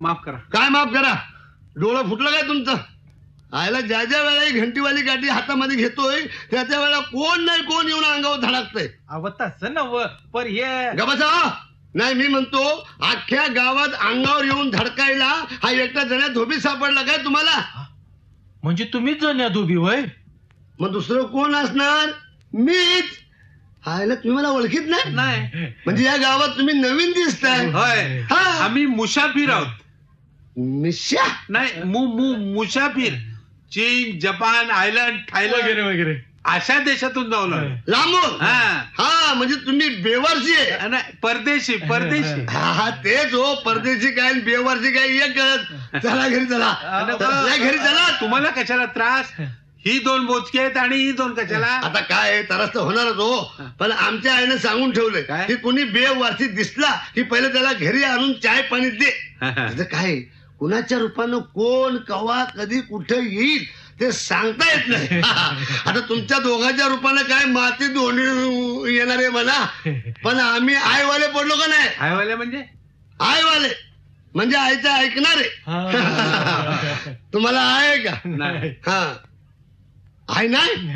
माफ करा. काय माफ करा? डोळं फुटलं काय तुमचं? आयला ज्या ज्या वेळेला ही घंटीवाली गाठी हातामध्ये घेतोय त्या त्या वेळेला कोण नाही कोण येऊन अंगावर धडकतंय. अव तसं नव पर हे गबसा नाही, मी म्हणतो अख्ख्या गावात अंगावर येऊन धडकायला हा एकटा जण्या धोबी सापडला काय तुम्हाला? म्हणजे तुम्हीच जण्या धोबी होय? मग दुसरं कोण असणार? मीच. आयला तुम्ही मला ओळखीत नाही? नाही. म्हणजे या गावात तुम्ही नवीन दिसताय. होय, हा. आम्ही मुसाफिर आहोत. मिश्या नाही, मुसाफिर. चीन, जपान, आयर्लंड, थायलंड वगैरे वगैरे अशा देशातून जाऊन आलो. लांबून. हा. हा म्हणजे तुम्ही बेवारशी आहे. नाही, परदेशी परदेशी. हा तेच हो, परदेशी काय आणि बेवारशी काय एकच. चला घरी चला. चला घरी चला. तुम्हाला कशाला त्रास? ही 2 मोजके आहेत आणि ही 2 कशाला? आता काय त्रास तर होणारच हो, पण आमच्या आईने सांगून ठेवलंय काय? की कोणी बेवारशी दिसला की पहिले त्याला घरी आणून चाय पाणी दे. त्याचं काय कुणाच्या रूपानं कोण कवा कधी कुठे येईल ते सांगता येत नाही. आता तुमच्या दोघांच्या रूपानं काय माती दोन्ही येणार आहे म्हणा, पण आम्ही आईवाले पडलो का नाही? आयवाले म्हणजे? आईवाले म्हणजे आईचं ऐकणारे. तुम्हाला आहे का? नाही. हा आहे नाही.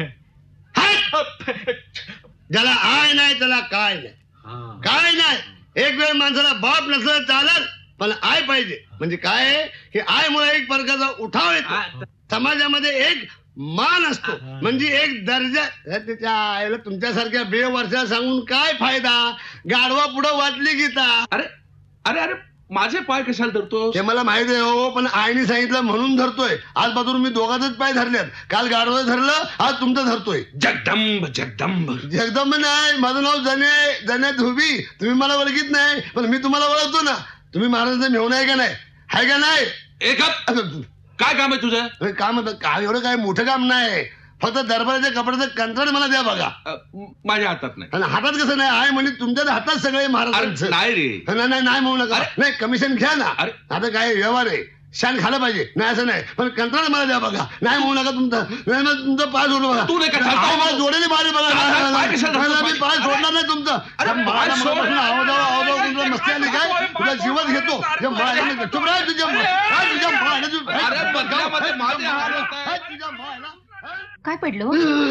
ज्याला आय नाही त्याला काय नाही. काय नाही. एक वेळ माणसाला बाप नसलं चालत, पण आय पाहिजे. म्हणजे काय हे आयमुळे एक प्रकारचा उठाव येतो, समाजामध्ये एक मान असतो, म्हणजे एक दर्जा. त्याच्या आईला तुमच्यासारख्या बेवर्षा सांगून काय फायदा? गाढवा पुढं वाटली गीता. अरे अरे अरे माझे पाय कशाला धरतो? ते मला माहिती आहे हो, पण आईने सांगितलं म्हणून धरतोय. आजपासून मी दोघांचेच पाय धरलेत. काल गाढवा धरलं, आज तुमचं धरतोय. जगदंब जगदंब. जगदंब नाही, माझं नाव जण्या धोबी. तुम्ही मला ओळखीत नाही, पण मी तुम्हाला ओळखतो ना. तुम्ही महाराजांचा मेहून आहे का नाही? आहे का नाही? काय काम आहे तुझं? काम काय एवढं काय मोठं काम नाही, फक्त दरबाराच्या कपड्याचं कंत्राट मला द्या बघा. माझ्या हातात नाही. आणि हातात कसं नाही आहे म्हणजे तुमच्याच हातात सगळे महाराजांचं. नाही रे. नाही म्हणू नका. नाही कमिशन घ्या ना. आता काय व्यवहार आहे, शान खायला पाहिजे. नाही असं नाही, पण कंत्राट मला द्या बघा. नाही म्हणू नका. तुमचा पाय सोडू बघा. तू नाही जोडेली पाय बघा. मी पाय सोडणार नाही तुमचा. आवाज मस्ती आली काय? तुझा जीवच घेतो. चुप राह. तुझ्या काय पडलो?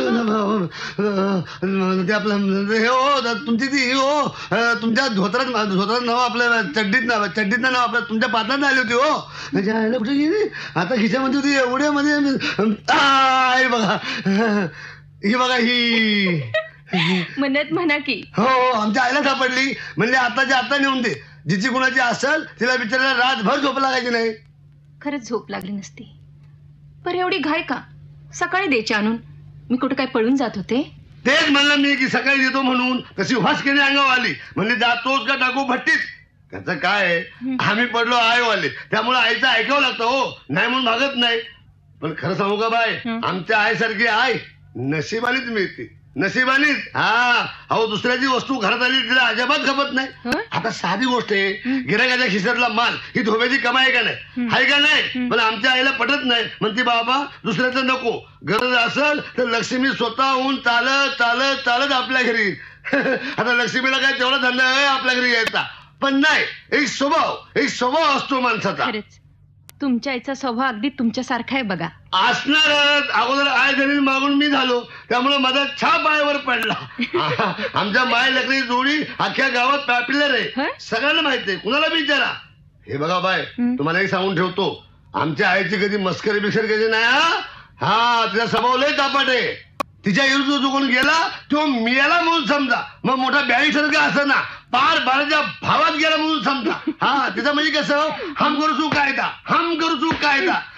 ते आपलं हे हो, तुमची ती हो, तुमच्या धोत्रात नाव आपल्या चड्डीत नाव आपल्या तुमच्या पात्रात आली होती हो. कुठे गेली? आता खिशामध्ये होती एवढ्या मध्ये. बघा ही बघा ही म्हणत म्हणा की हो आमच्या आईला सापडली. म्हणजे आताच्या आता नेऊन दे. जिची कुणाची असेल तिला बिचारायला रातभर झोप लागायची नाही. खरंच झोप लागली नसती. पर एवढी घाय का? सकाळी द्यायची आणून. मी कुठे काय पळून जात होते? तेच म्हणलं मी की सकाळी देतो म्हणून. तशी वासकेने अंगावर आली. म्हणजे जातोच का टाकू भट्टीत. त्याचं काय आम्ही पडलो आईवाले, त्यामुळे आईचं ऐकावं लागतं हो. नाही म्हणून भागत नाही. पण खरं सांगू का बाय, आमच्या आईसारखी आई नशिबानीच मिळते. नशिबानीच. हा अहो दुसऱ्याची वस्तू घरात आली तिला अजिबात खपत नाही. आता साधी गोष्ट आहे, गिरायकाच्या खिशातला माल ही धोब्याची कमाई आहे का नाही? आहे का नाही? पण आमच्या आईला पटत नाही. म्हणते बाबा दुसऱ्याचं नको, गरज असेल तर लक्ष्मी स्वतःहून चालत चालत चालत आपल्या घरी. आता लक्ष्मीला काय तेवढा धंदा आहे आपल्या घरी यायचा? पण नाही, एक स्वभाव असतो माणसाचा. खरंच तुमच्या आईचा स्वभाव अगदी तुमच्यासारखा आहे बघा. असणारच. अगोदर आय जमीन मागून मी झालो, त्यामुळे माझा छाप आईवर पडला. आमच्या माय लकडी जोडी अख्ख्या गावात पॉप्युलर आहे. सगळ्यांना माहिती आहे, कुणाला विचारा. हे बघा बाय, तुम्हाला एक सांगून ठेवतो, आमच्या आईची कधी मस्करी बिस्करी कधी नाही. हा तिचा स्वभाव लय तापट आहे. तिच्या विरुद्ध जो कोण गेला तो मिळाला म्हणून समजा, मग मोठा ब्याईसारखा असं ना पार बाराच्या भावात गेला म्हणून समजा. हा तिचा म्हणजे कसं, हम करू कायदा.